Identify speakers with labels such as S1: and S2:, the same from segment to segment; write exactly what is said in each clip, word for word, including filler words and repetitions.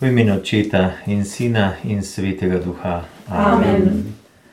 S1: V imenu Očeta in Sina in Svetega Duha.
S2: Amen.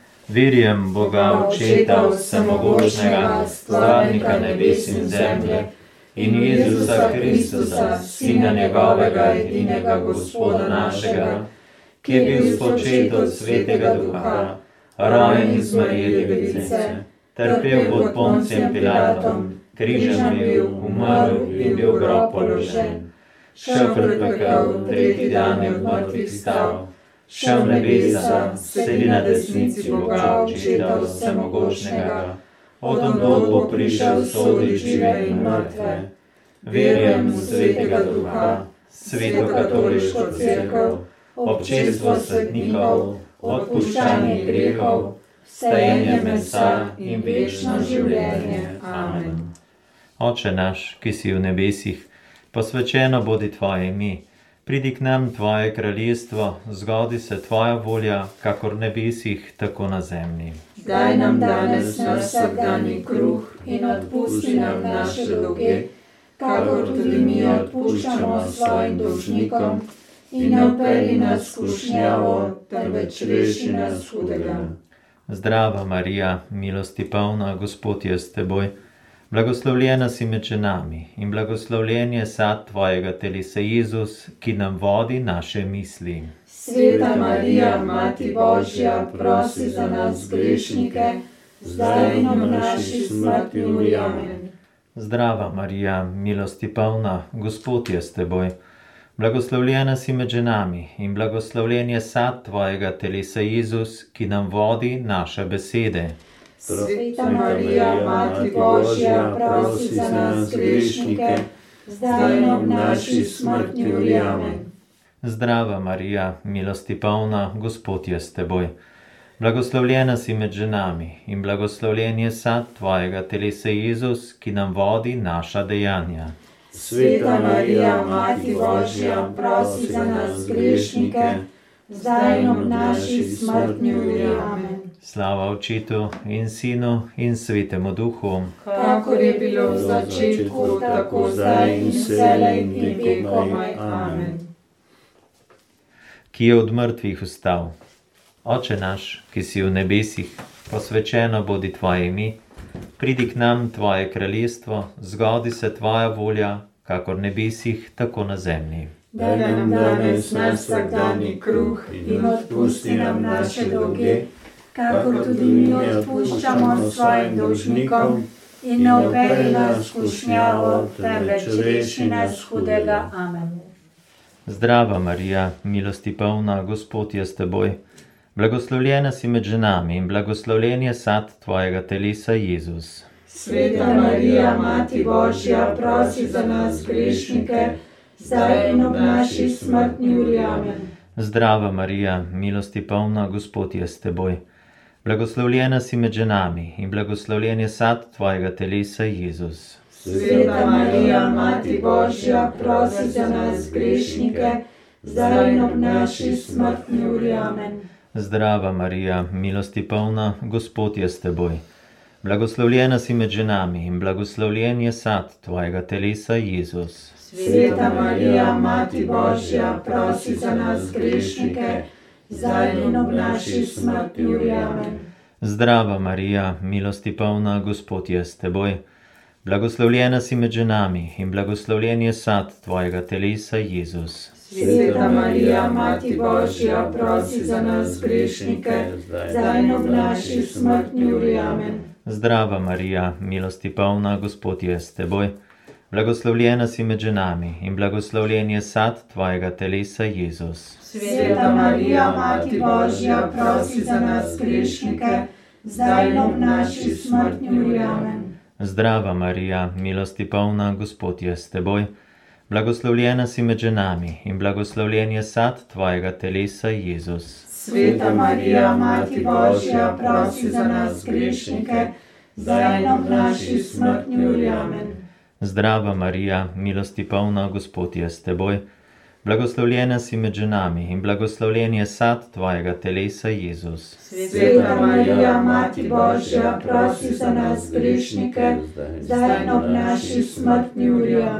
S1: Verjam Boga Očeta vsemogočnega, stvarnika nebes in zemlje, in Jezusa Kristusa, Sina njegovega, edinega Gospoda našega, ki je bil spočet od Svetega Duha, rojen iz Marije Device, trpel pod Poncijem Pilatom, križem bil, umrl in bil v grob položen. Šel pred pekel, tretji dan je od mrtvih stal, šel v nebesa, sedi na desnici Boga Očeta vsemogočnega, odtod bo prišel soditi žive in mrtve. Verjam v Svetega Duha, Sveto katoliško cerkev, občestvo svetnikov, odpuščanje grehov, vstajenje mesa in večno življenje. Amen. Oče naš, ki si v nebesih, posvečeno bodi Tvoje ime. Pridi k nam Tvoje kraljestvo, zgodi se Tvoja volja, kakor v nebesih, tako na zemlji.
S2: Daj nam danes naš vsakdanji kruh in odpusti nam naše dolge, kakor tudi mi odpuščamo svojim dolžnikom, in ne vpelji nas v skušnjavo, temveč reši nas hudega.
S1: Zdrava Marija, milosti polna, Gospod je s teboj. Blagoslovljena si med ženami in blagoslovljen je sad Tvojega telesa Jezus, ki nam vodi naše misli.
S2: Sveta Marija, Mati Božja, prosi za nas grešnike, zdaj in v naši smrti. Amen.
S1: Zdrava Marija, milosti polna, Gospod je s teboj. Blagoslovljena si med ženami in blagoslovljen je sad Tvojega telesa Jezus, ki nam vodi naše besede.
S2: Sveta Marija, Mati Božja, prosi za nas grešnike, zdaj in v naši smrti. Amen.
S1: Zdrava Marija, milosti polna, Gospod je s teboj. Blagoslovljena si med ženami in blagoslovljen je sad Tvojega telesa Jezus, ki nam vodi naša dejanja.
S2: Sveta Marija, Mati Božja, prosi za nas grešnike, zdaj in v naši smrti. Amen.
S1: Slava Očetu in Sinu in Svetemu Duhu,
S2: kakor je bilo v začetku, tako zdaj in vselej in v vekomaj. Amen.
S1: Ki je od mrtvih vstal. Oče naš, ki si v nebesih, posvečeno bodi Tvoje ime, pridi k nam Tvoje kraljestvo, zgodi se Tvoja volja, kakor v nebesih, tako na zemlji.
S2: Daj nam danes naš vsakdanji kruh in odpusti nam naše dolge, kakor tudi mi odpuščamo svojim dolžnikom, in ne vpelji nas v skušnjavo, temveč reši nas hudega. Amen.
S1: Zdrava Marija, milosti polna, Gospod je s teboj. Blagoslovljena si med ženami in blagoslovljen je sad Tvojega telesa Jezus.
S2: Sveta Marija, Mati Božja, prosi za nas grešnike, zdaj in v naši smrtni uri. Amen.
S1: Zdrava Marija, milosti polna, Gospod je s teboj. Blagoslovljena si med ženami in blagoslovljen je sad Tvojega telesa Jezus.
S2: Sveta Marija, Mati Božja, prosi za nas grešnike, zdaj in v naši smrtni uri. Amen.
S1: Zdrava Marija, milosti polna, Gospod je s teboj. Blagoslovljena si med ženami in blagoslovljen je sad Tvojega telesa Jezus.
S2: Sveta Marija, Mati Božja, prosi za nas grešnike, zdaj in v naši smrti. Amen.
S1: Zdrava Marija, milosti polna, Gospod je s teboj. Blagoslovljena si med ženami in blagoslovljen je sad Tvojega telesa Jezus.
S2: Sveta Marija, Mati Božja, prosi za nas grešnike, zdaj in v naši smrtni uri. Amen.
S1: Zdrava Marija, milosti polna, Gospod je s teboj. Blagoslovljena si med ženami in blagoslovljen je sad Tvojega telesa Jezus.
S2: Sveta Marija, Mati Božja, prosi za nas grešnike, zdaj in v naši smrtni uri. Amen.
S1: Zdrava Marija, milosti polna, Gospod je s teboj. Blagoslovljena si med ženami in blagoslovljen je sad Tvojega telesa Jezus.
S2: Sveta Marija, Mati Božja, prosi za nas grešnike, zdaj in v naši smrtni uri. Amen.
S1: Zdrava Marija, milosti polna, Gospod je s teboj. Blagoslovljena si med ženami in blagoslovljen je sad Tvojega telesa Jezus.
S2: Sveta Marija, Mati Božja, prosi za nas grešnike, zdaj in v naši smrtni uri. Amen.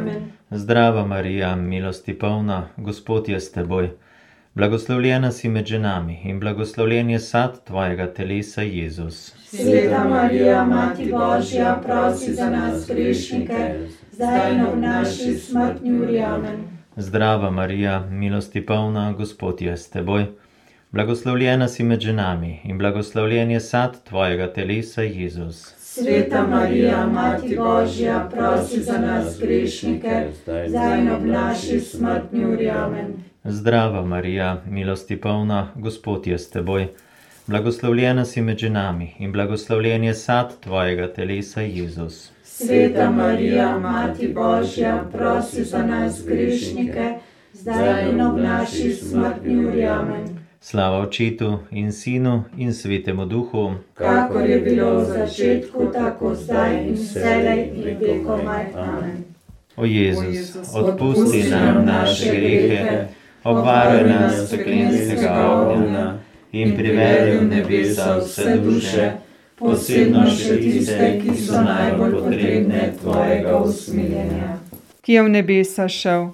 S1: Zdrava Marija, milosti polna, Gospod je s teboj. Blagoslovljena si med ženami in blagoslovljen je sad tvojega telesa, Jezus.
S2: Sveta Marija, Mati Božja, prosi za nas grešnike, zdaj in v naši smrtni uri. Amen.
S1: Zdrava Marija, milosti polna, Gospod je s teboj. Blagoslovljena si med ženami in blagoslovljen je sad tvojega telesa, Jezus.
S2: Sveta Marija, Mati Božja, prosi za nas grešnike, zdaj in v naši smrtni uri. Amen.
S1: Zdrava Marija, milosti polna, Gospod je s teboj. Blagoslovljena si med ženami in blagoslovljen je sad tvojega telesa, Jezus.
S2: Sveta Marija, Mati Božja, prosi za nas grešnike, zdaj in v naši smrtni uri. Amen.
S1: Slava Očetu in Sinu in Svetemu Duhu,
S2: kakor je bilo v začetku, tako zdaj in vselej in vekomaj. Amen.
S1: O Jezus, odpusti nam naše grehe, obvaruj nas peklenskega ognja in privedi v nebesa vse duše, posebno še tiste, ki so najbolj potrebne tvojega usmiljenja.
S3: Ki je v nebesa šel.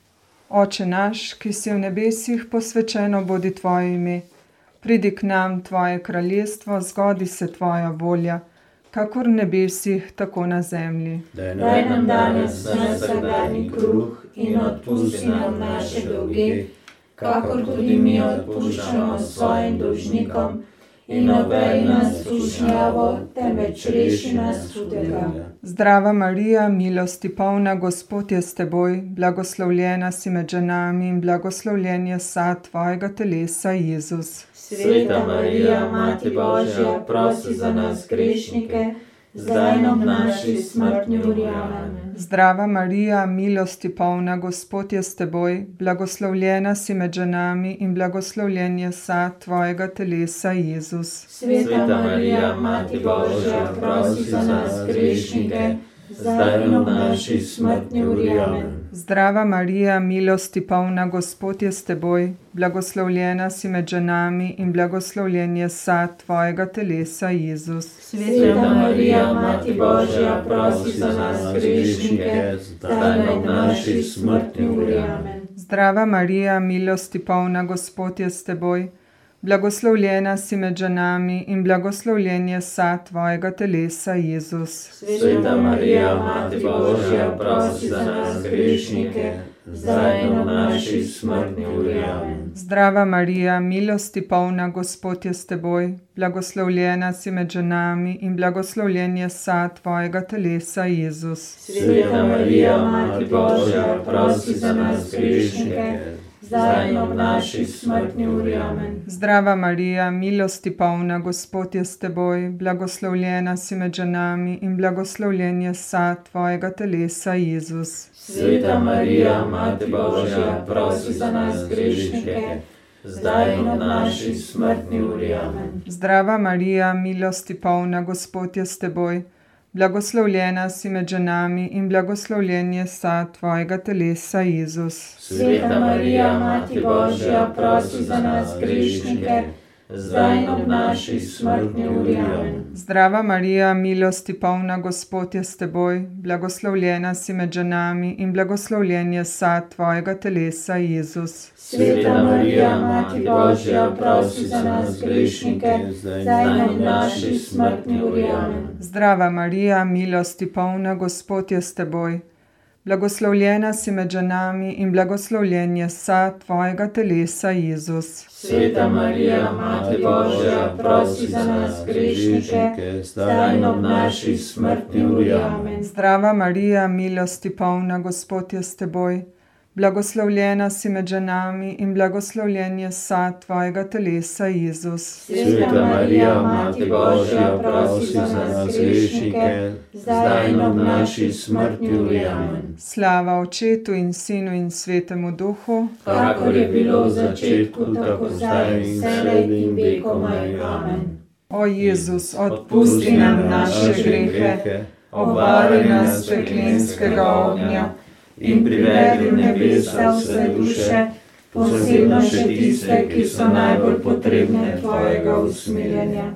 S3: Oče naš, ki si v nebesih, posvečeno bodi tvoje ime. Pridi k nam tvoje kraljestvo, zgodi se tvoja volja, kakor v nebesih, tako na zemlji.
S2: Daj nam danes naš vsakdanji kruh in odpusti nam naše dolge, kakor tudi mi odpuščamo svojim dolžnikom, in ne vpelji nas v skušnjavo, temveč reši nas hudega.
S3: Zdrava Marija, milosti polna, Gospod je s teboj, blagoslovljena si med ženami in blagoslovljen je sad tvojega telesa, Jezus.
S2: Sveta Marija, Mati Božja, prosi za nas grešnike, zdaj in v naši smrtni uri. Amen.
S3: Zdrava Marija, milosti polna, Gospod je s teboj, blagoslovljena si med ženami in blagoslovljen je sad tvojega telesa, Jezus.
S2: Sveta Marija, Mati Božja, prosi za nas grešnike, zdaj in v naši smrtni uri. Amen.
S3: Zdrava Marija, milosti polna, Gospod je s teboj, blagoslovljena si med ženami in blagoslovljen je sad tvojega telesa, Jezus.
S2: Sveta Marija, Mati Božja, prosi za nas grešnike, zdaj in v naši smrtni uri. Amen.
S3: Zdrava Marija, milosti polna, Gospod je s teboj, blagoslovljena si med ženami in blagoslovljen je sad tvojega telesa, Jezus.
S2: Sveta Marija, Mati Božja, prosi za nas grešnike, zdaj in v naši smrtni uri. Amen.
S3: Zdrava Marija, milosti polna, Gospod je s teboj, blagoslovljena si med ženami in blagoslovljen je sad tvojega telesa, Jezus.
S2: Sveta Marija, Mati Božja, prosi za nas grešnike, zdaj in v naši smrtni uri. Amen.
S3: Zdrava Marija, milosti polna, Gospod je s teboj, blagoslovljena si med ženami in blagoslovljen je sad tvojega telesa, Jezus.
S2: Sveta Marija, Mati Božja, prosi za nas grešnike, zdaj in v naši smrtni uri. Amen.
S3: Zdrava Marija, milosti polna, Gospod je s teboj, blagoslovljena si med ženami in blagoslovljen je sad tvojega telesa, Jezus.
S2: Sveta Marija, Mati Božja, prosi za nas grešnike, zdaj in v naši smrtni uri. Amen.
S3: Zdrava Marija, milosti polna, Gospod je s teboj, blagoslovljena si med ženami in blagoslovljen je sad tvojega telesa, Jezus.
S2: Sveta Marija, Mati Božja, prosi za nas grešnike, zdaj in v naši smrtni uri. Amen.
S3: Zdrava Marija, milosti polna, Gospod je s teboj, blagoslovljena si med ženami in blagoslovljen je sad tvojega telesa, Jezus.
S2: Sveta Marija, Mati Božja, prosi za nas grešnike, zdaj in v naši smrtni uri. Amen.
S3: Zdrava Marija, milosti polna, Gospod je s teboj, blagoslovljena si med ženami in blagoslovljen je sad tvojega telesa, Jezus.
S2: Sveta Marija, Mati Božja, prosi za nas grešnike, zdaj in v naši smrtni uri. Amen.
S3: Slava Očetu in Sinu in Svetemu Duhu,
S2: kakor je bilo v začetku, tako zdaj in vselej in vekomaj. Amen.
S3: O Jezus, odpusti nam naše grehe, obvaruj nas peklenskega ognja
S2: in privedi v nebesa vse duše, posebno še tiste, ki so najbolj potrebne tvojega usmiljenja.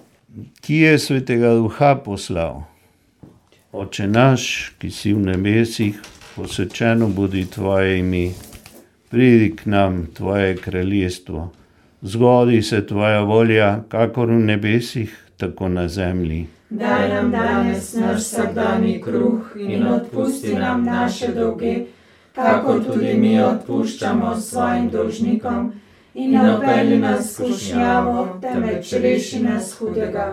S4: Ki je Svetega Duha poslal? Oče naš, ki si v nebesih, posvečeno bodi tvoje ime, pridi k nam tvoje kraljestvo, zgodi se tvoja volja, kakor v nebesih, tako na zemlji.
S2: Daj nam danes naš vsakdanji kruh in odpusti nam naše dolge, kakor tudi mi odpuščamo svojim dolžnikom, in ne vpelji nas v skušnjavo, temveč reši nas hudega.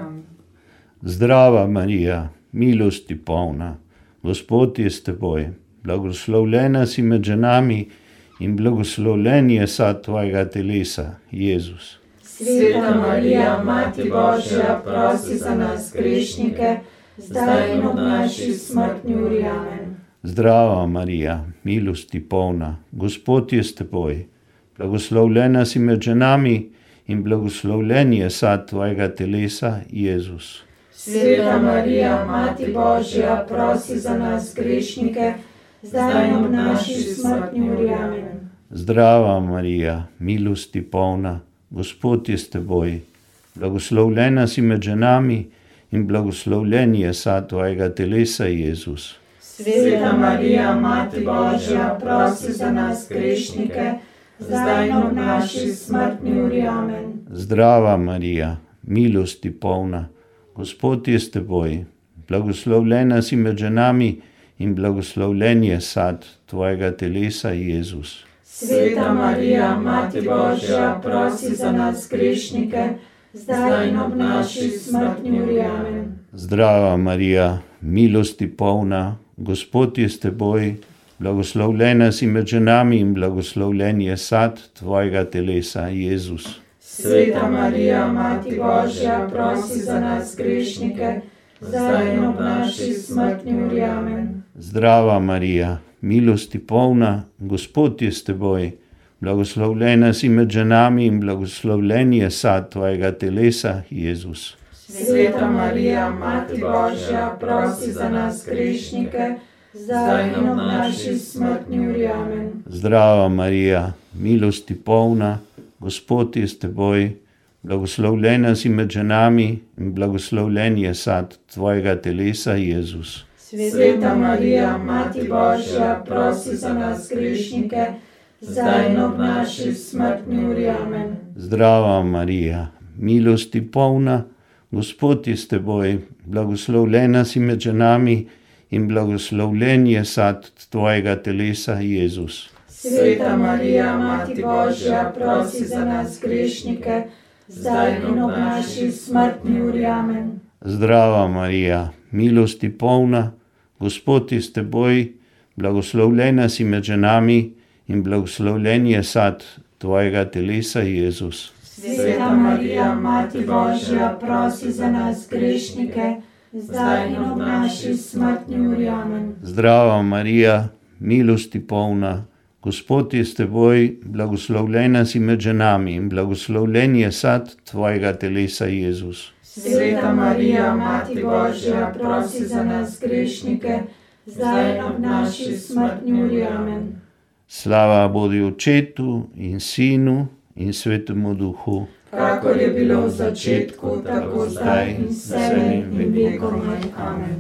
S4: Zdrava Marija, milosti polna, Gospod je s teboj, blagoslovljena si med ženami in blagoslovljen je sad tvojega telesa, Jezus.
S2: Sveta Marija, Mati Božja, prosi za nas grešnike, zdaj in ob naši smrtni uri. Amen.
S4: Zdrava Marija, milosti polna, Gospod je s teboj, blagoslovljena si med ženami in blagoslovljen je sad tvojega telesa, Jezus.
S2: Sveta Marija, Mati Božja, prosi za nas grešnike, zdaj in ob naši smrtni uri. Amen.
S4: Zdrava Marija, milosti polna, Gospod je s teboj, blagoslovljena si med ženami in blagoslovljen je sad tvojega telesa, Jezus.
S2: Sveta Marija, Mati Božja, prosi za nas grešnike, zdaj in ob naši smrtni uri. Amen.
S4: Zdrava Marija, milosti polna, Gospod je s teboj, blagoslovljena si med ženami in blagoslovljen je sad tvojega telesa, Jezus.
S2: Sveta Marija, Mati Božja, prosi za nas grešnike, zdaj in ob naši smrtni uri. Amen.
S4: Zdrava Marija, milosti polna, Gospod je s teboj, blagoslovljena si med ženami in blagoslovljen je sad tvojega telesa, Jezus.
S2: Sveta Marija, Mati Božja, prosi za nas grešnike, zdaj in ob naši smrtni uri. Amen.
S4: Zdrava Marija, milosti polna, Gospod je s teboj, blagoslovljena si med ženami in blagoslovljen je sad tvojega telesa, Jezus.
S2: Sveta Marija, Mati Božja, prosi za nas grešnike, zdaj in ob naši smrtni uri. Amen.
S4: Zdrava Marija, milosti polna, Gospod je s teboj, blagoslovljena si med ženami in blagoslovljen je sad tvojega telesa, Jezus.
S2: Sveta Marija, Mati Božja, prosi za nas grešnike, zdaj in ob naši smrtni uri. Amen.
S4: Zdrava Marija, milosti polna, Gospod je s teboj, blagoslovljena si med ženami in blagoslovljen je sad tvojega telesa, Jezus.
S2: Sveta Marija, Mati Božja, prosi za nas grešnike, zdaj in ob naši smrtni uri. Amen.
S4: Zdrava Marija, milosti polna, Gospod je s teboj, blagoslovljena si med ženami in blagoslovljen je sad tvojega telesa, Jezus.
S2: Sveta Marija, Mati Božja, prosi za nas grešnike, zdaj in ob naši smrtni uri. Amen.
S4: Zdrava Marija, milosti polna, Gospod je s teboj, blagoslovljena si med ženami in blagoslovljen je sad tvojega telesa, Jezus.
S2: Sveta Marija, Mati Božja, prosi za nas grešnike, zdaj in ob naši smrtni uri. Amen.
S4: Slava bodi Očetu in Sinu in Svetemu Duhu,
S2: kakor je bilo v začetku, tako zdaj in vselej in vekomaj. Amen.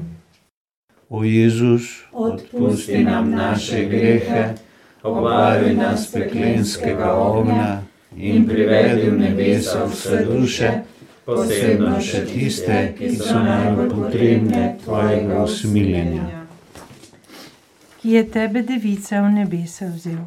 S4: O Jezus,
S2: odpusti nam naše grehe, obvaruj nas peklenskega ognja in privedi v nebesa vse duše, posebno še tiste, ki so najbolj potrebne tvojega usmiljenja.
S5: Ki je tebe, devica, v nebesa vzel.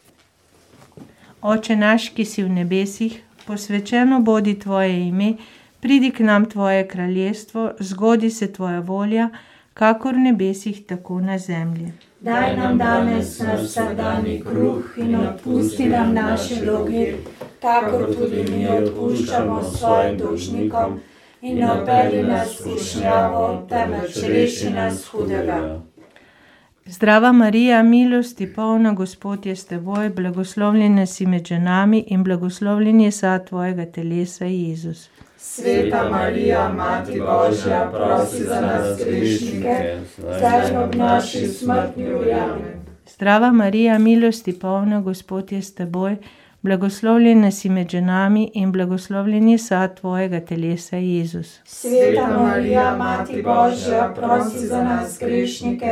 S5: Oče naš, ki si v nebesih, posvečeno bodi tvoje ime, pridi k nam tvoje kraljestvo, zgodi se tvoja volja, kakor v nebesih, tako na zemlji.
S2: Daj nam danes naš vsakdanji kruh in odpusti nam naše dolge, kakor tudi mi odpuščamo svojim dolžnikom, in ne vpelji nas v skušnjavo, temveč reši nas hudega.
S5: Zdrava Marija, milosti polna, Gospod je s teboj, blagoslovljena si med ženami in blagoslovljen je sad tvojega telesa, Jezus.
S2: Sveta Marija, Mati Božja, prosi za nas grešnike, zdaj in ob naši smrtni uri. Amen.
S5: Zdrava Marija, milosti polna, Gospod je s teboj, blagoslovljena si med ženami in blagoslovljen je sad tvojega telesa, Jezus.
S2: Sveta Marija, Mati Božja, prosi za nas grešnike,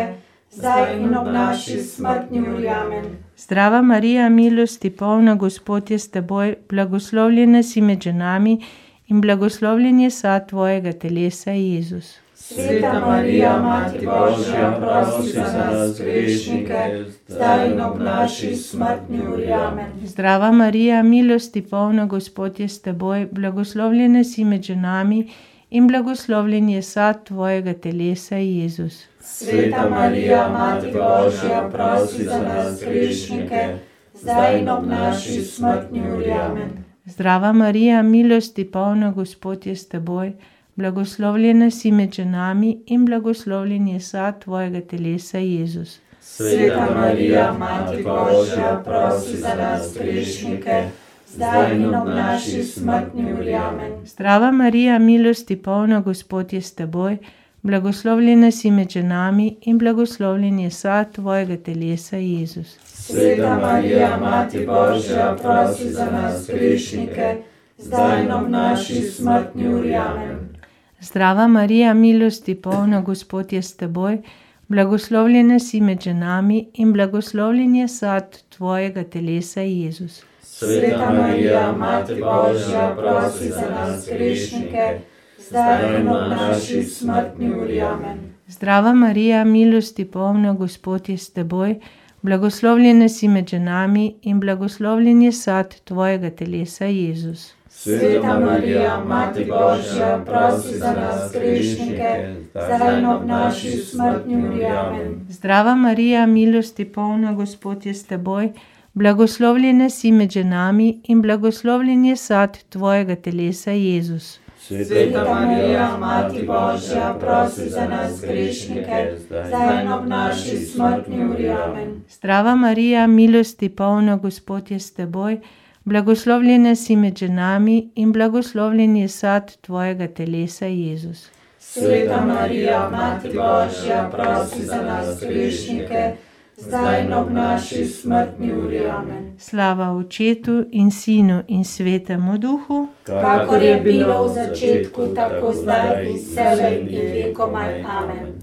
S2: zdaj in ob naši smrtni uri. Amen.
S5: Zdrava Marija, milosti polna, Gospod je s teboj, blagoslovljena si med ženami in blagoslovljen je sad tvojega telesa, Jezus.
S2: Sveta Marija, Mati Božja, prosi za nas grešnike, zdaj in ob naši smrtni uri. Amen.
S5: Zdrava Marija, milosti polna, Gospod je s teboj, blagoslovljena si med ženami in blagoslovljen je sad tvojega telesa, Jezus.
S2: Sveta Marija, Mati Božja, prosi za nas grešnike, zdaj in ob naši smrtni uri. Amen.
S5: Zdrava Marija, milosti polna, Gospod je s teboj, blagoslovljena si med ženami in blagoslovljen je sad tvojega telesa, Jezus.
S2: Sveta Marija, Mati Božja, prosi za nas grešnike, zdaj in ob naši smrtni uri. Amen.
S5: Zdrava Marija, milosti polna, Gospod je s teboj, blagoslovljena si med ženami in blagoslovljen je sad tvojega telesa, Jezus.
S2: Sveta Marija, Mati Božja, prosi za nas grešnike, zdaj in ob naši smrtni uri. Amen.
S5: Zdrava Marija, milosti polna, Gospod je s teboj, blagoslovljena si med ženami in blagoslovljen je sad tvojega telesa, Jezus.
S2: Sveta Marija, Mati Božja, prosi za nas grešnike, zdaj in ob naši smrtni uri. Amen.
S5: Zdrava Marija, milosti polna, Gospod je s teboj, blagoslovljena si med ženami in blagoslovljen je sad tvojega telesa, Jezus.
S2: Sveta Marija, Mati Božja, prosi za nas grešnike, zdaj in ob naši smrtni uri. Amen.
S5: Zdrava Marija, milosti polna, Gospod je s teboj, blagoslovljena si med ženami in blagoslovljen je sad tvojega telesa, Jezus.
S2: Sveta Marija, Mati Božja, prosi za nas grešnike, zdaj in ob naši smrtni uri. Amen.
S5: Zdrava Marija, milosti polna, Gospod je s teboj, blagoslovljena si med ženami in blagoslovljen je sad tvojega telesa, Jezus.
S2: Sveta Marija, Mati Božja, prosi za nas grešnike, zdaj in ob naši smrtni uri. Amen.
S5: Slava Očetu in Sinu in Svetemu Duhu,
S2: kakor je bilo v začetku, tako zdaj in vselej in vekomaj. Amen.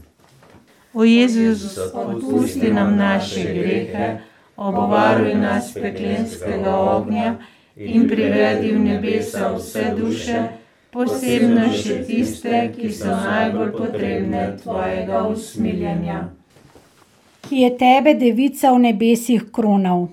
S5: O Jezus, odpusti nam naše grehe, obvaruj nas peklenskega ognja in privedi v nebesa vse duše, posebno še tiste, ki so najbolj potrebne tvojega usmiljenja.
S6: Ki je tebe, devica, v nebesih kronal.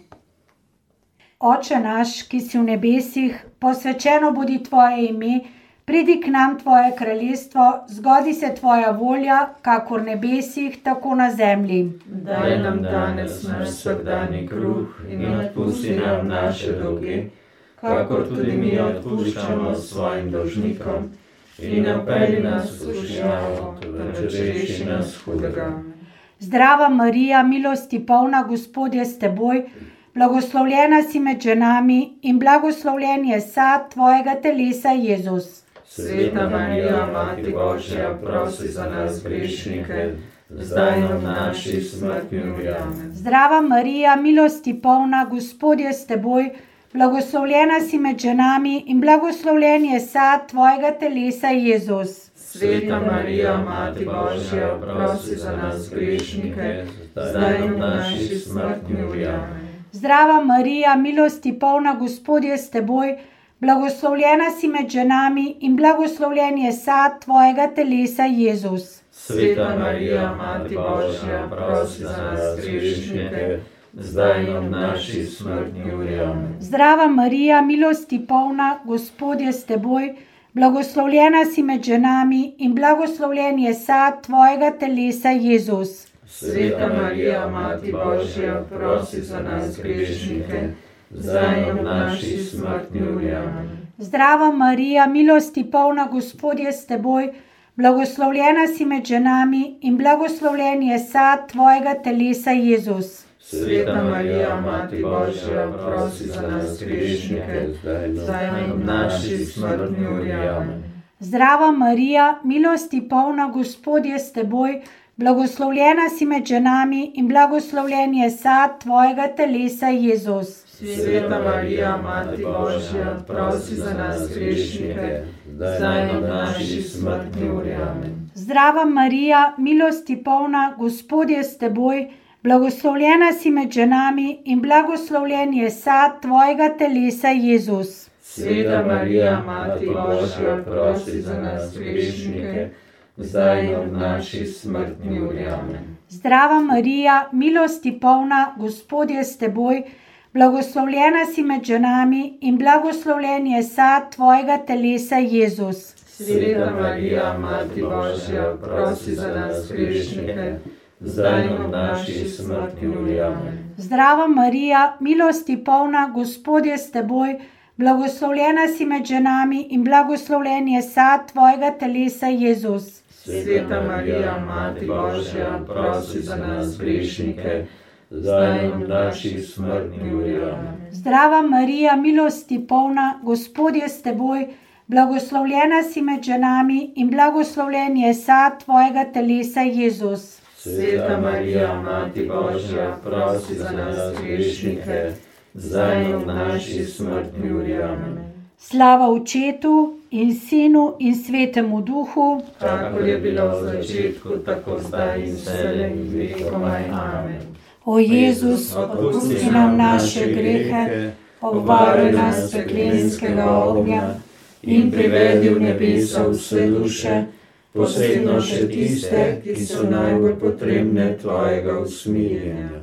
S6: Oče naš, ki si v nebesih, posvečeno bodi tvoje ime, pridi k nam tvoje kraljestvo, zgodi se tvoja volja, kakor v nebesih, tako na zemlji.
S1: Daj nam danes naš vsakdanji kruh in odpusti nam naše dolge, kakor tudi mi odpuščamo svojim dolžnikom, in ne vpelji nas v skušnjavo, temveč reši nas hudega.
S6: Zdrava Marija, milosti polna, Gospod je s teboj, blagoslovljena si med ženami in blagoslovljen je sad tvojega telesa, Jezus.
S1: Sveta Marija, Mati Božja, prosi za nas grešnike, zdaj in ob naši smrtni uri. Amen.
S6: Zdrava Marija, milosti polna, Gospod je s teboj, blagoslovljena si med ženami in blagoslovljen je sad tvojega telesa, Jezus.
S1: Sveta Marija, Mati Božja, prosi za nas grešnike, zdaj in ob naši smrtni uri. Amen.
S6: Zdrava Marija, milosti polna, Gospod je s teboj, blagoslovljena si med ženami in blagoslovljen je sad tvojega telesa, Jezus.
S1: Sveta Marija, Mati Božja, prosi za nas grešnike, zdaj in ob naši smrtni uri. Amen.
S6: Zdrava Marija, milosti polna, Gospod je s teboj, blagoslovljena si med ženami in blagoslovljen je sad tvojega telesa, Jezus.
S1: Sveta Marija, Mati Božja, prosi za nas grešnike, zdaj in ob naši smrtni uri. Amen.
S6: Zdrava Marija, milosti polna, Gospod je s teboj, blagoslovljena si med ženami in blagoslovljen je sad tvojega telesa, Jezus.
S1: Sveta Marija, Mati Božja, prosi za nas grešnike, zdaj in ob naši smrtni uri. Amen.
S6: Zdrava Marija, milosti polna, Gospod je s teboj, blagoslovljena si med ženami in blagoslovljen je sad tvojega telesa, Jezus.
S3: Sveta Marija, Mati Božja, prosi za nas grešnike, zdaj in v naši smrtni uri. Amen.
S6: Zdrava Marija, milosti polna, Gospod je s teboj, blagoslovljena si med ženami in blagoslovljen je sad tvojega telesa, Jezus.
S3: Sveta Marija, Mati Božja, prosi za nas grešnike, zdaj in v naši smrtni uri. Amen.
S6: Zdrava Marija, milosti polna, Gospod je s teboj, blagoslovljena si med ženami in blagoslovljen je sad tvojega telesa, Jezus.
S3: Sveta Marija, Mati Božja, prosi za nas grešnike, zdaj in v naši smrtni uri. Amen.
S6: Zdrava Marija, milosti polna, Gospod je s teboj, blagoslovljena si med ženami in blagoslovljen je sad tvojega telesa, Jezus.
S3: Sveta Marija, Mati Božja, prosi za nas grešnike, zdaj in v naši smrtni uri. Amen.
S6: Zdrava Marija, milosti polna, Gospod je s teboj, blagoslovljena si med ženami in blagoslovljen je sad tvojega telesa, Jezus.
S3: Sveta Marija, Mati Božja, prosi za nas grešnike, zdaj in v naši smrtni uri. Amen.
S6: Slava Očetu in Sinu in Svetemu Duhu,
S3: kakor je bilo v začetku, tako zdaj in vselej in vekomaj. Amen.
S6: O Jezus, odpusti nam naše grehe, obvaruj nas peklenskega ognja in privedi v nebesa vse duše, posebno še tiste, ki so najbolj potrebne tvojega usmiljenja.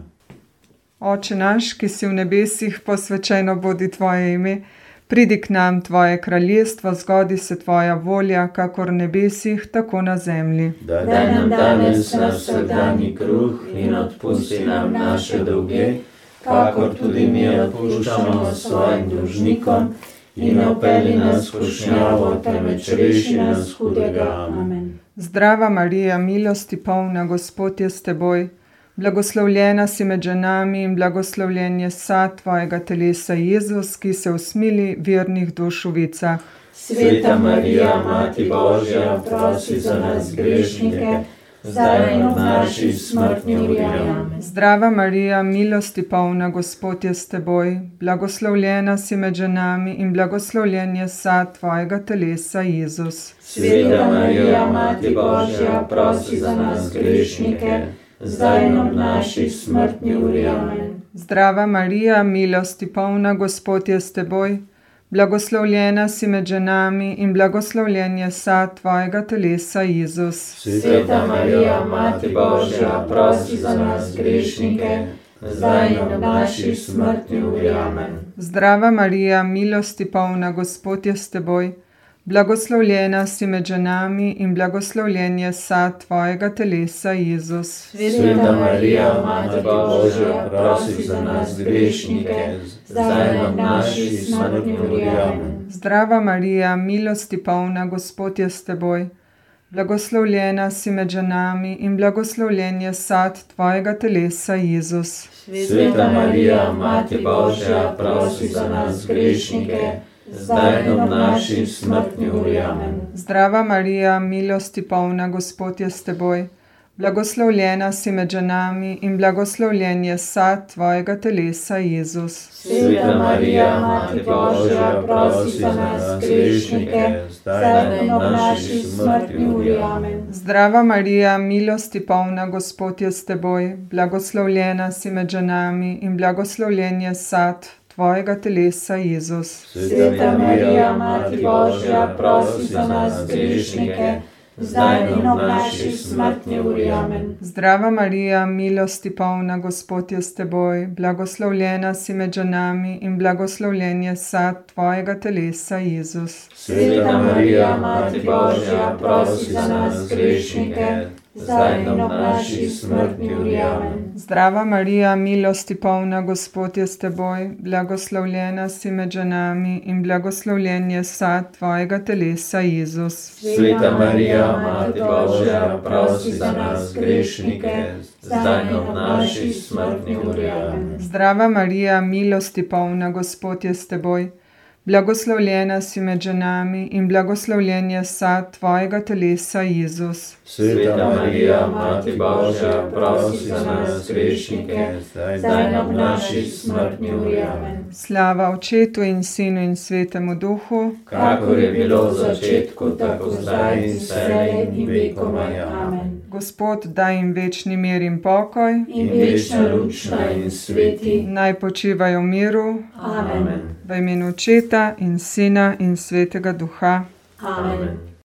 S3: Oče naš, ki si v nebesih, posvečeno bodi tvoje ime, pridi k nam tvoje kraljestvo, zgodi se tvoja volja, kakor v nebesih, tako na zemlji.
S1: Daj nam danes naš vsakdanji kruh in odpusti nam naše dolge, kakor tudi mi odpuščamo svojim dolžnikom, in ne vpelji nas v skušnjavo, temveč reši nas hudega. Amen.
S3: Zdrava Marija, milosti polna, Gospod je s teboj, blagoslovljena si med ženami in blagoslovljen je sad tvojega telesa, Jezus, ki se usmili vernih duš v vicah.
S1: Sveta Marija, Mati Božja, prosi za nas grešnike, zdaj in v naši smrtni uri. Amen.
S3: Zdrava Marija, milosti polna, Gospod je s teboj, blagoslovljena si med ženami in blagoslovljen je sad tvojega telesa, Jezus.
S1: Sveta Marija, Mati Božja, prosi za nas grešnike, zdaj in v naši smrtni uri. Amen.
S3: Zdrava Marija, milosti polna, Gospod je s teboj, blagoslovljena si med ženami in blagoslovljen je sad tvojega telesa, Jezus.
S1: Sveta Marija, Mati Božja, prosi za nas grešnike, zdaj in v naši smrtni uri. Amen.
S3: Zdrava Marija, milosti polna, Gospod je s teboj, blagoslovljena si med ženami in blagoslovljen je sad tvojega telesa, Jezus.
S1: Sveta Marija, Mati Božja, prosi za nas grešnike, zdaj in v naši smrtni uri. Amen.
S3: Zdrava Marija, milosti polna, Gospod je s teboj, blagoslovljena si med ženami in blagoslovljen je sad tvojega telesa, Jezus.
S1: Sveta Marija, Mati Božja, prosi za nas grešnike, zdaj in v naši smrtni uri. Amen.
S3: Zdrava Marija, milosti polna, Gospod je s teboj, blagoslovljena si med ženami in blagoslovljen je sad tvojega telesa, Jezus.
S1: Sveta Marija, Mati Božja, prosi za nas grešnike, zdaj in v naši smrtni uri. Amen.
S3: Zdrava Marija, milosti polna, Gospod je s teboj, blagoslovljena si med ženami in blagoslovljen je sad tvojega telesa, Jezus.
S1: Sveta Marija, Mati Božja, prosi za nas grešnike, zdaj in v naši smrtni uri. Amen.
S3: Zdrava Marija, milosti polna, Gospod je s teboj, blagoslovljena si med ženami in blagoslovljen je sad tvojega telesa, Jezus.
S1: Sveta Marija, Mati Božja, prosi za nas grešnike, zdaj in v naši smrtni uri. Amen.
S3: Zdrava Marija, milosti polna, Gospod je s teboj, blagoslovljena si med ženami in blagoslovljen je sad tvojega telesa, Jezus.
S1: Sveta Marija, Mati Božja, prosi za nas grešnike, zdaj in v naši smrtni uri. Amen.
S3: Zdrava Marija, milosti polna, Gospod je s teboj, Blagoslovljena si med ženami in blagoslovljen je sad tvojega telesa, Jezus.
S1: Sveta Marija, Mati Božja, prosi za nas grešnike, zdaj in ob naši smrtni uri. Amen.
S3: Slava Očetu in Sinu in Svetemu Duhu,
S1: kakor je bilo v začetku, tako zdaj in vselej in vekomaj. Amen.
S3: Gospod, daj jim večni mir in pokoj,
S1: In večna lučna in sveti.
S3: naj počivajo v miru,
S2: Amen.
S3: v imenu Očeta in Sina in Svetega Duha.
S2: Amen.